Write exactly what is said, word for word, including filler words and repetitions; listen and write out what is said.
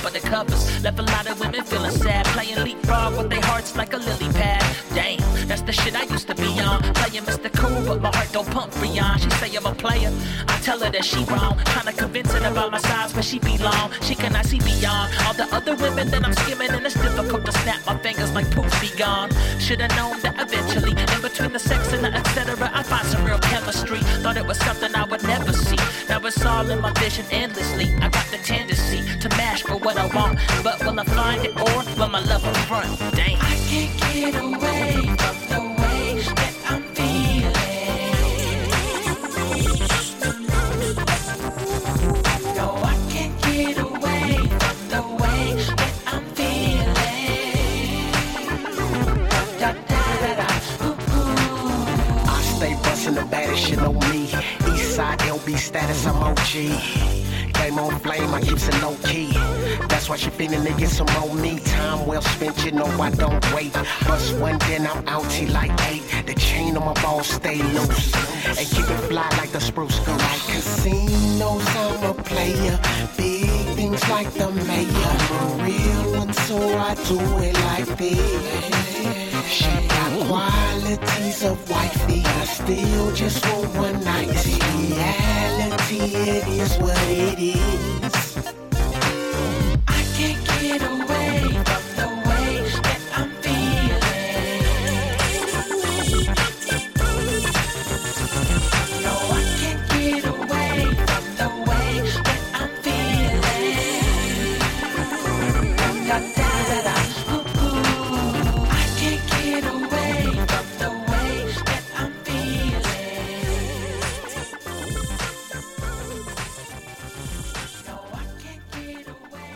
of the covers. Left a lot of women feeling sad, playing leapfrog with their hearts like a lily pad. Damn, that's the shit I used to be on. Playing Mister Cool, but my heart don't pump Freon. She say I'm a player, I tell her that she wrong. Trying to convince her about my size, but she belong. She cannot see beyond all the other women that I'm skimming, and it's difficult to snap my fingers like poof, be gone. Should've known that eventually, in between the sex and the et cetera, I find some real chemistry. Thought it was something I would never see. Now it's all in my vision endlessly. I got the tendency to mash for what I want, but will I find it or will my love front? Damn. I can't get away from the way that I'm feeling. No, I can't get away from the way that I'm feeling. Da, da, da, da, ooh, ooh. I stay bustin' the baddest shit on me. Eastside L B status, I'm O G. Game on flame, I keeps it low key. That's why she feelin' to get some more me. Time well spent, you know I don't wait. Bust one, then I'm out till like eight. The chain on my balls stay loose and keep it fly like the spruce. Go like casinos, I'm a player. Big things like the mayor. I'm a real one, so I do it like this. She got qualities of wifey, I still just want one night. Reality, it is what it is. I can't get away from the way that I'm feeling. No, I can't get away from the way that I'm feeling. Da, da,